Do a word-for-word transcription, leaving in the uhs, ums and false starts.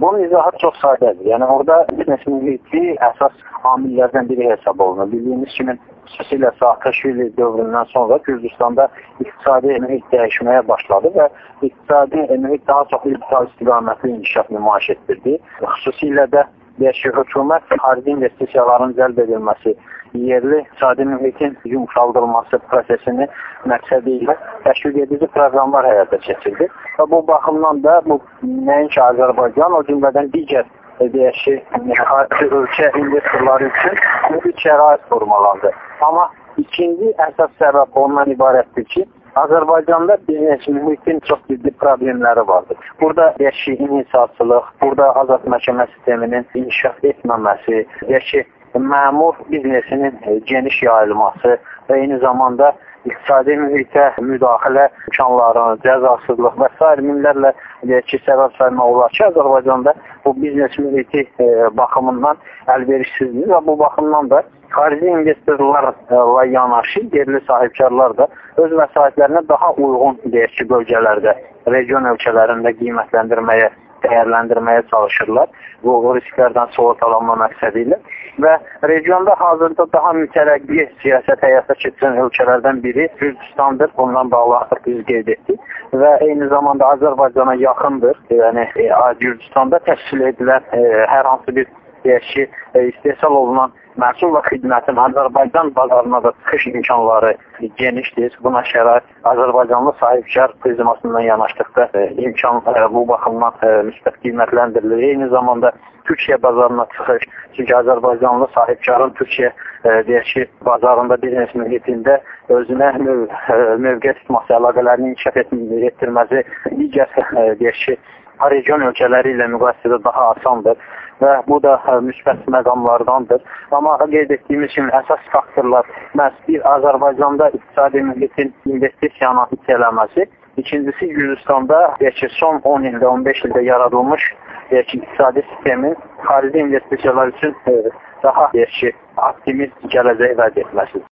Bunun izahı çox sadədir. Yəni orada biznes mühiti əsas amillərdən biri hesab olunur. Bildiyimiz kimi xüsusilə Saakashvili dövründən sonra Gürcüstanda iqtisadi mühit dəyişməyə başladı və iqtisadi mühit daha çox iqtisadi istiqamətli inkişaf nümayiş etdirdi. Xüsusilə də deyək ki, hökumət xarici investisiyaların cəlb edilməsi, yerli iqtisadi mühitin yumşaldılması prosesini məqsədi ilə təşviq edici proqramlar həyata keçirdi. Və bu baxımdan da bu nəinki Azərbaycan, o cümlədən digər deyək ki, xarici ölkə investorları üçün mühit şərait formalandı. Amma ikinci əsas səbəb ondan ibarətdir ki, Azərbaycanda biznes mühitin çox ciddi problemləri vardır. Burada deyək ki, inhisarçılıq, burada azad məhkəmə sisteminin inkişaf etməməsi, deyək ki, məmur biznesinin geniş yayılması və eyni zamanda iqtisadi mühitə müdaxilə imkanlarının, cəzasızlıq və s. minlərlə deyək ki, səbəb saymaq olar ki, Azərbaycanda bu biznes mühiti e, baxımından əlverişsizdir və bu baxımdan da xarici investorlarla yanaşı yerli sahibkarlar da öz vəsaitlərini daha uyğun deyək ki, bölgələrdə, region ölkələrində qiymətləndirməyə, dəyərləndirməyə çalışırlar. Bu risklərdən soğutalanma məqsədi ilə və regionda hazırda daha mütərəqqi siyasət həyata keçirən ölkələrdən biri Gürcüstandır. Bundan bağlı artıq biz qeyd etdik və eyni zamanda Azərbaycana yaxındır. Yəni e, Gürcüstanda təşkil edilən e, hər hansı bir deyək ki, e, istehsal olunan məhsul və xidmətin Azərbaycan bazarına da çıxış imkanları genişdir. Buna şərait Azərbaycanlı sahibkar prizmasından yanaşdıqda e, imkan e, bu baxımdan e, müsbət qiymətləndirilir. Eyni zamanda Türkiyə bazarına çıxış, çünki Azərbaycanlı sahibkarın Türkiyə e, deyək ki, bazarında biznes mühitində özünə möv e, mövqe tutması, əlaqələrini inkişaf etdirməsi digər e, deyək ki, region ölkələri ilə müqayisədə daha asandır və bu da müsbət məqamlardandır. Amma qeyd etdiyimiz kimi əsas faktorlar məhz bir Azərbaycanda iqtisadi mühitin investisiyanı itələməsi, ikincisi Gürcüstanda deyək ki, son on ildə, on beş ildə yaradılmış deyək ki, iqtisadi sistemin xarici investisiyalar üçün e, daha deyək ki, optimist gələcək vəd etməsidir.